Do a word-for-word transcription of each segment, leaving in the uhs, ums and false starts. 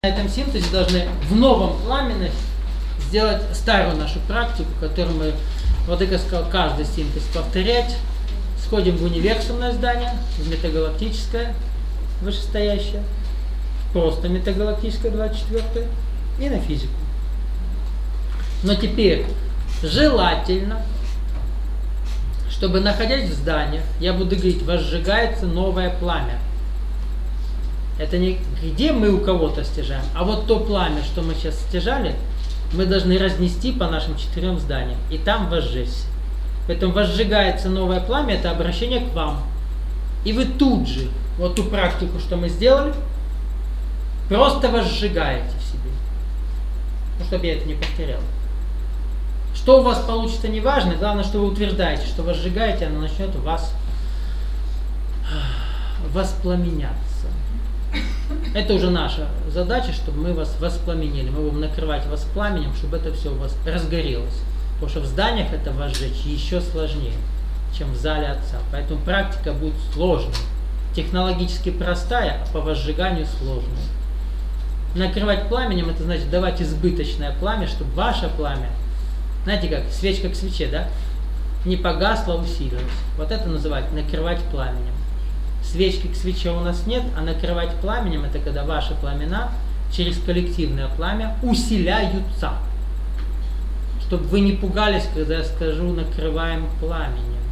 На этом синтезе должны в новом пламени сделать старую нашу практику, которую мы, Владыка сказал, каждый синтез повторять. Сходим в универсумное здание, в метагалактическое, вышестоящее, просто метагалактическое двадцать четвёртое и на физику. Но теперь желательно, чтобы, находясь в зданиях, я буду говорить, возжигается новое пламя. Это не где мы у кого-то стяжаем, а вот то пламя, что мы сейчас стяжали, мы должны разнести по нашим четырем зданиям и там возжечься. Поэтому возжигается новое пламя, это обращение к вам. И вы тут же, вот ту практику, что мы сделали, просто возжигаете в себе. Ну, чтобы я это не повторял. Что у вас получится, не важно, главное, что вы утверждаете, что возжигаете, оно начнет у вас воспламеняться. Это уже наша задача, чтобы мы вас воспламенили. Мы будем накрывать вас пламенем, чтобы это все у вас разгорелось. Потому что в зданиях это возжечь еще сложнее, чем в зале Отца. Поэтому практика будет сложной. Технологически простая, а по возжиганию сложная. Накрывать пламенем, это значит давать избыточное пламя, чтобы ваше пламя, знаете как, свечка к свече, да? Не погасло, а усилилось. Вот это называют накрывать пламенем. Свечки к свече у нас нет, а накрывать пламенем, это когда ваши пламена через коллективное пламя усиляются. Чтобы вы не пугались, когда я скажу накрываем пламенем.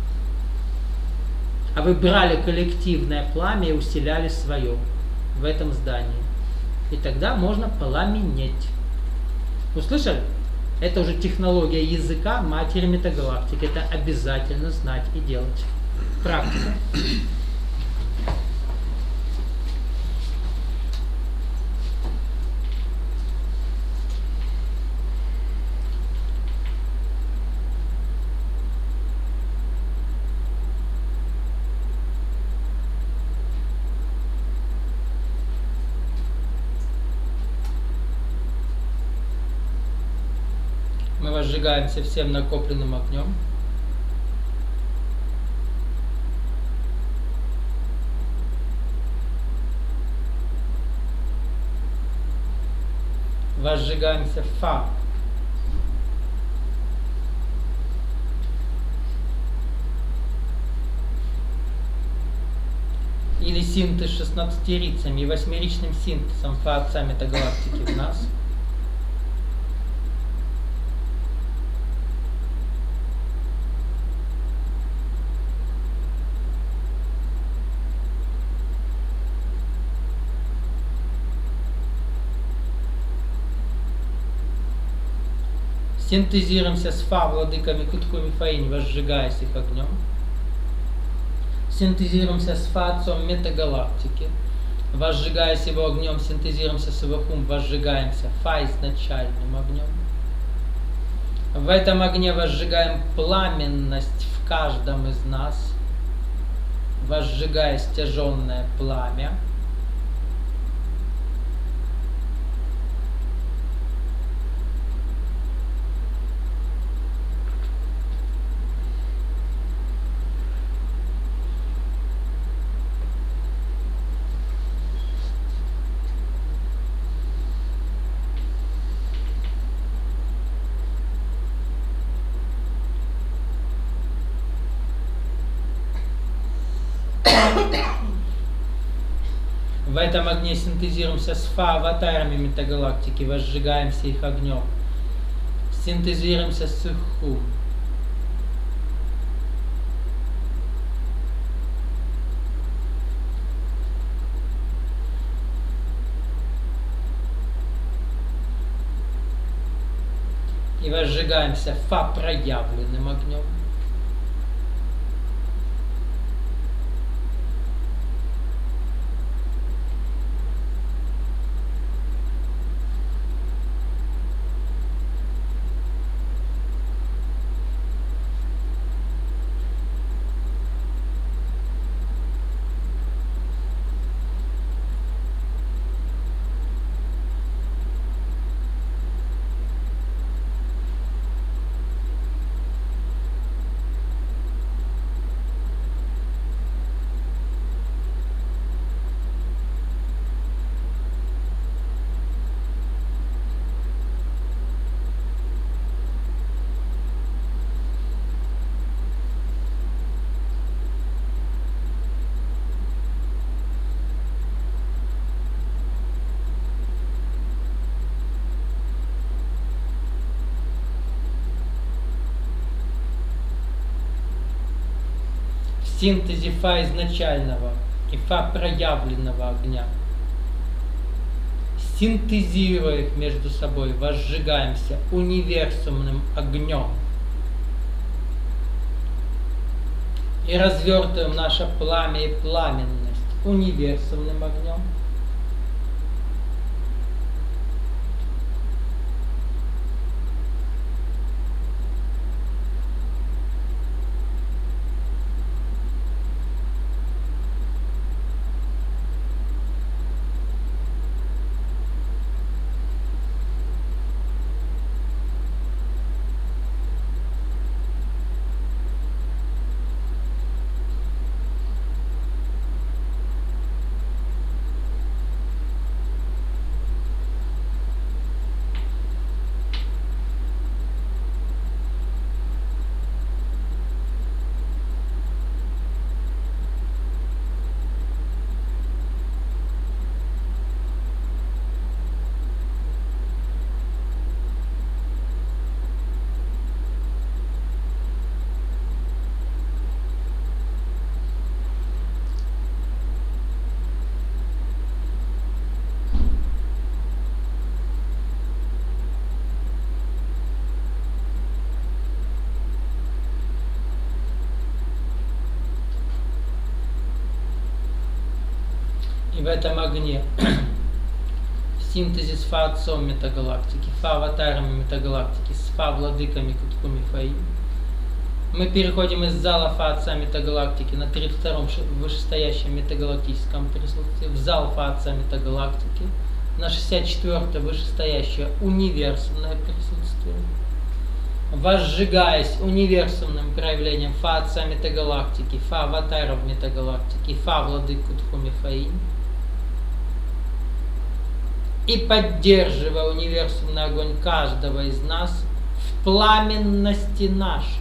А вы брали коллективное пламя и усиляли свое в этом здании. И тогда можно пламенеть. Услышали? Это уже технология языка матери метагалактики. Это обязательно знать и делать. Практика. Мы возжигаемся всем накопленным огнем. Возжигаемся фа. Или синтез шестнадцатирицами и восьмеричным синтезом фа Отца метагалактики в нас. Синтезируемся с Фа владыками Кутху Мифаинь, возжигаясь их огнем. Синтезируемся с Фа Отцом метагалактики, возжигаясь его огнем, синтезируемся с его Хум, возжигаемся Фа изначальным огнем. В этом огне возжигаем пламенность в каждом из нас, возжигая стяженное пламя. В этом огне синтезируемся с Фа аватарами метагалактики, возжигаемся их огнем. Синтезируемся с их Хум. И возжигаемся Фа проявленным огнем. в синтезе Фа изначального и Фа проявленного огня. Синтезируя их между собой, возжигаемся универсумным огнем и развертываем наше пламя и пламенность универсумным огнем. И в этом огне синтезис Фа отцом метагалактики, Фа аватарами метагалактики, с Фа владыками Куткуми Фаи. Мы переходим из зала Фа отца метагалактики на тридцать втором вышестоящем метагалактическом присутствии в зал Фа отца метагалактики, на шестьдесят четвёртое вышестоящее универсумное присутствие. Возжигаясь универсумным проявлением Фа отца метагалактики, Фа аватаров метагалактики, Фа владык Куткуми Фаи, и поддерживая универсумный огонь каждого из нас в пламенности нашей.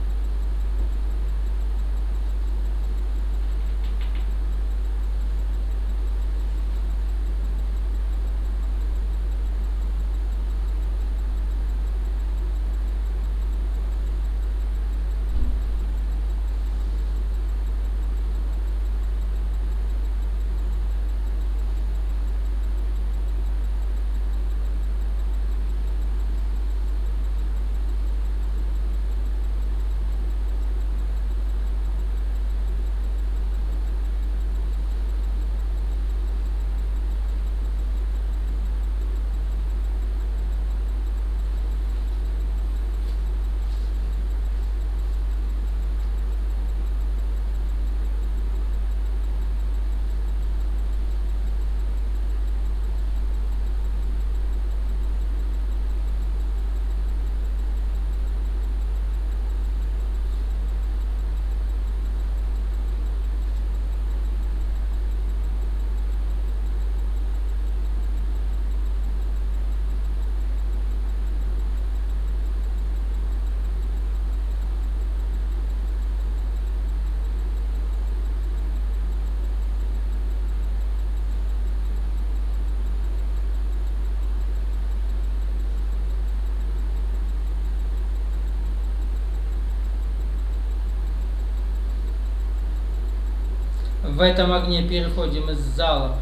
В этом огне переходим из зала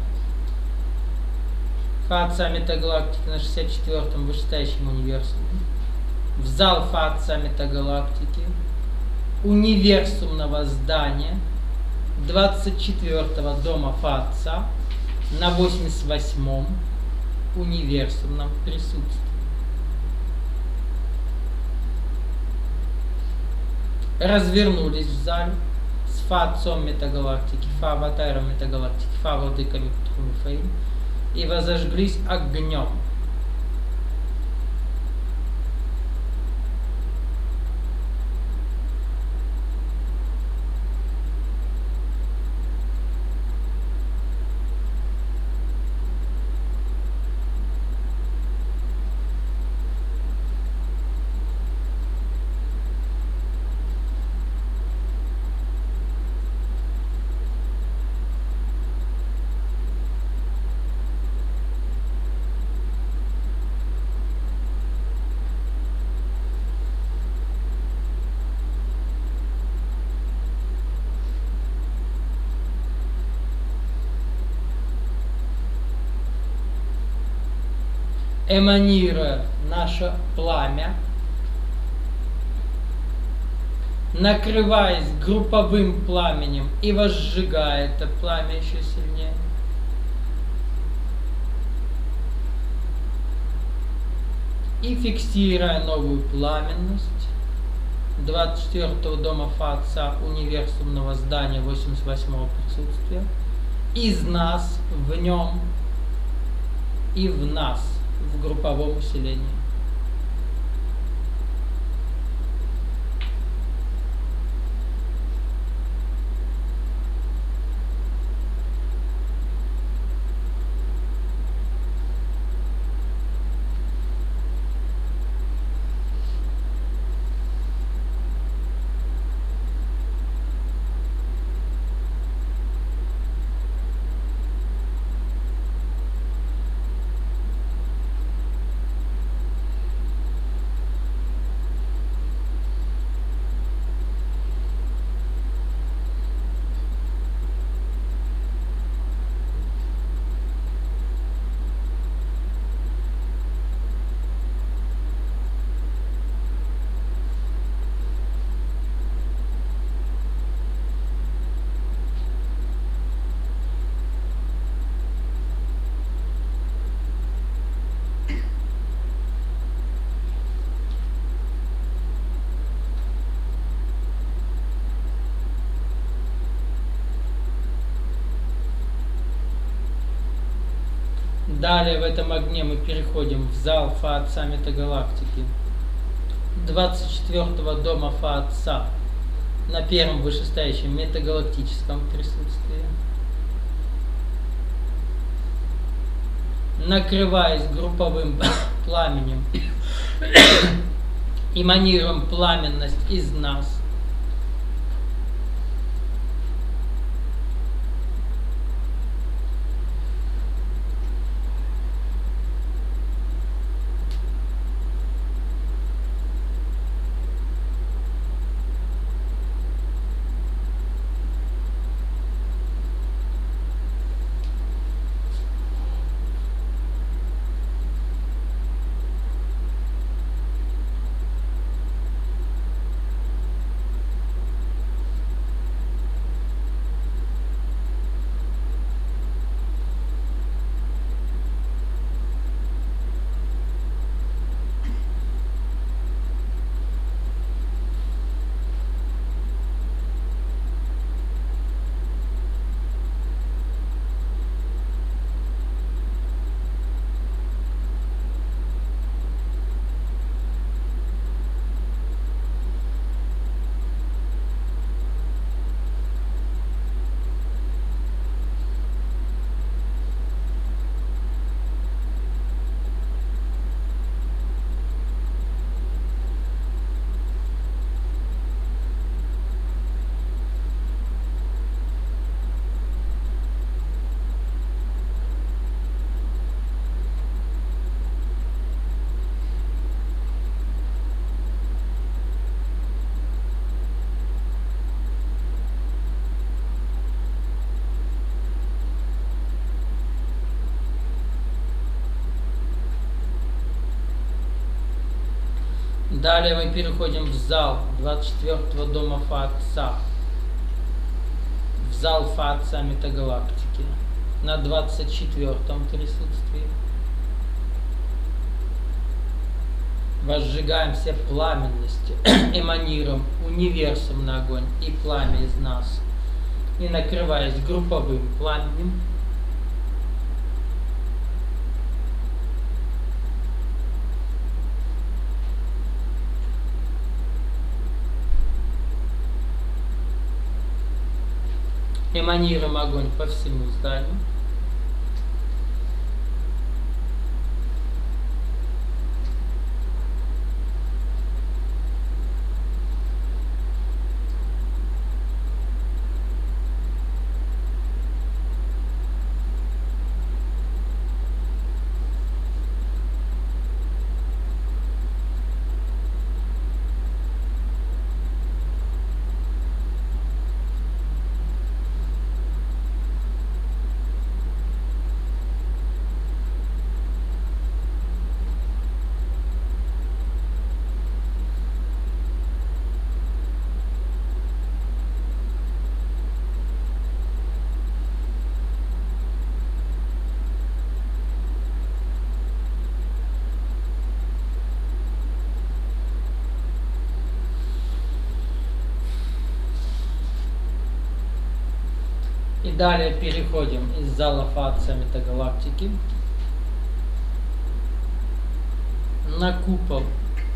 Фа отца метагалактики на шестьдесят четвёртом вышестоящем универсуме в зал Фа отца метагалактики универсумного здания двадцать четвёртого дома Фа отца на восемьдесят восьмом универсумном присутствии. Развернулись в зале с Фа отцом метагалактики, Фа аватаром метагалактики, Фа владыками Куткуми Фаи и возожглись огнем. эманируя наше пламя, накрываясь групповым пламенем и возжигая это пламя еще сильнее. И фиксируя новую пламенность двадцать четвёртого дома Фа-Отца универсумного здания восемьдесят восьмого присутствия, из нас, в нем и в нас, в групповом усилении. Далее в этом огне мы переходим в зал Фа-Отца Метагалактики двадцать четвёртого дома Фа-Отца на первом вышестоящем метагалактическом присутствии. Накрываясь групповым пламенем, эманируем пламенность из нас. Далее мы переходим в зал двадцать четвёртого дома Фа-Отца, в зал Фа-Отца Метагалактики на двадцать четвёртом присутствии. Возжигаем все пламенности, эманируем универсум на огонь и пламя из нас, и накрываясь групповым пламенем, эманируем огонь по всему зданию. далее переходим из зала Фаца метагалактики на купол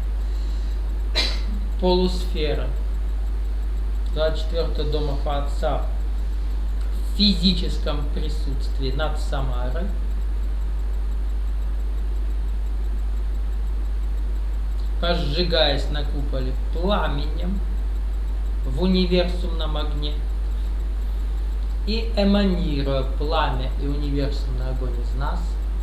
полусфера двадцать четвёртого дома Фаца в физическом присутствии над Самарой. Разжигаясь на куполе пламенем в универсумном огне и эманируя пламя и универсумный огонь из нас,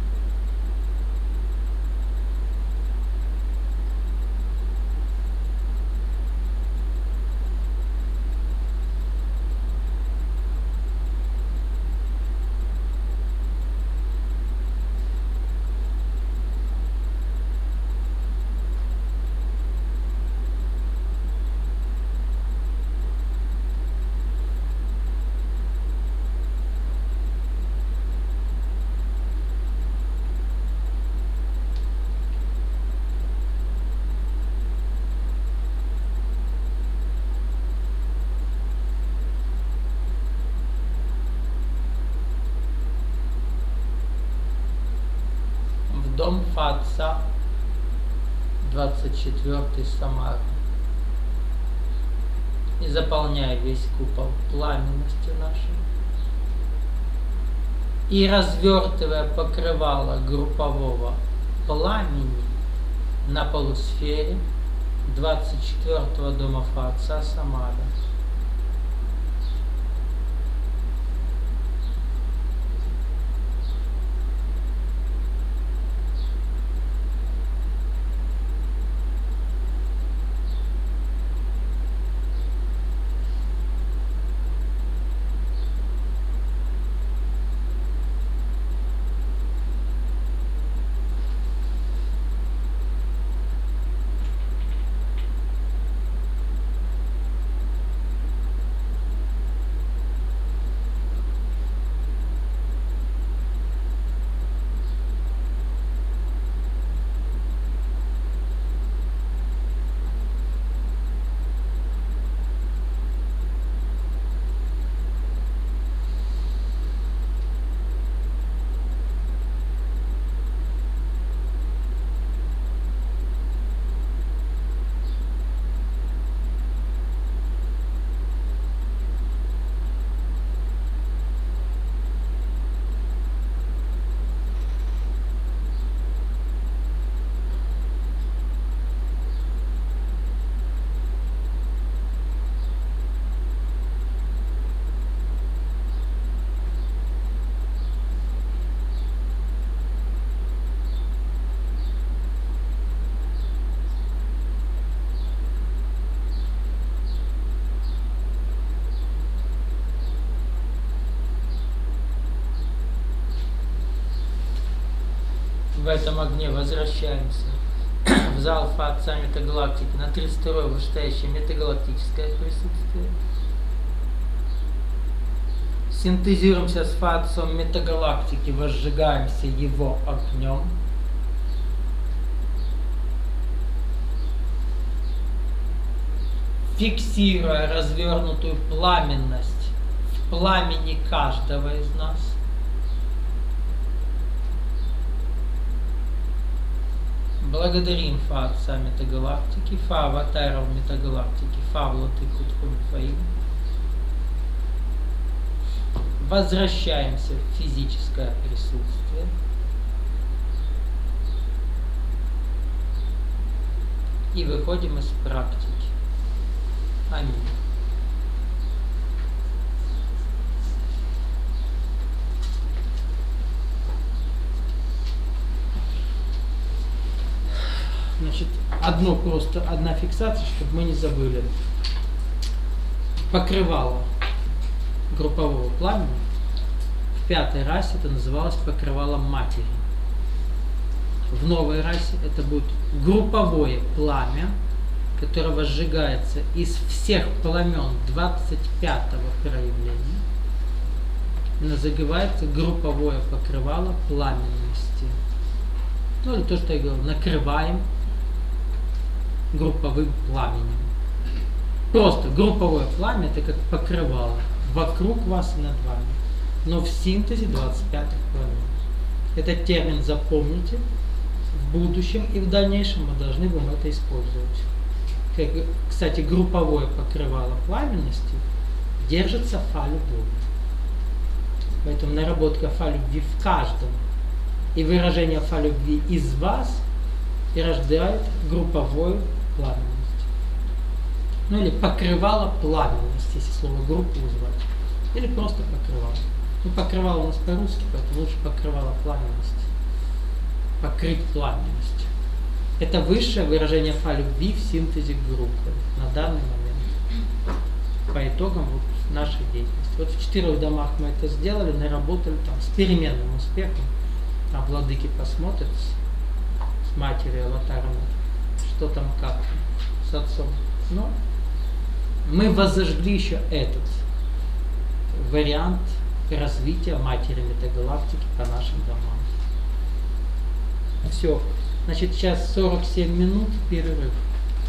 дом Фаца, двадцать четвёртый Самара, и заполняя весь купол пламенностью нашей, и развертывая покрывало группового пламени на полусфере двадцать четвёртого дома Фаца Самара. В этом огне возвращаемся в зал Фаца метагалактики на тридцать второе вышестоящее метагалактическое присутствие. Синтезируемся с Фацом метагалактики, возжигаемся его огнем. Фиксируя развернутую пламенность в пламени каждого из нас. Благодарим Фа Отца Метагалактики, Фа Аватаров Метагалактики, Фа Влатыку Тхумфаим. Возвращаемся в физическое присутствие. И выходим из практики. Аминь. Значит, одно просто, одна фиксация, чтобы мы не забыли. Покрывало группового пламени в пятой расе это называлось покрывалом матери. В новой расе это будет групповое пламя, которое возжигается из всех пламен двадцать пятого проявления. Называется групповое покрывало пламенности. Ну или то, что я говорил, накрываем групповым пламенем. Просто групповое пламя это как покрывало вокруг вас и над вами. но в синтезе двадцать пятых пламенностей. Этот термин запомните, в будущем и в дальнейшем мы должны будем это использовать. Как, кстати, групповое покрывало пламенности держится фа любви. Поэтому наработка фа любви в каждом и выражение фа любви из вас и рождает групповую пламенность. Ну или покрывало пламенность, если слово группу звать. Или просто покрывало. Ну, покрывало у нас по-русски, поэтому лучше покрывало пламенность. Покрыть пламенность. Это высшее выражение фа любви в синтезе группы на данный момент. По итогам вот нашей деятельности. Вот в четырех домах мы это сделали, наработали там с переменным успехом. А владыки посмотрят с, с матерью аватаром, что там как с отцом. Но мы возожгли еще этот вариант развития матери метагалактики по нашим домам. Все. Значит, сейчас сорок семь минут перерыв.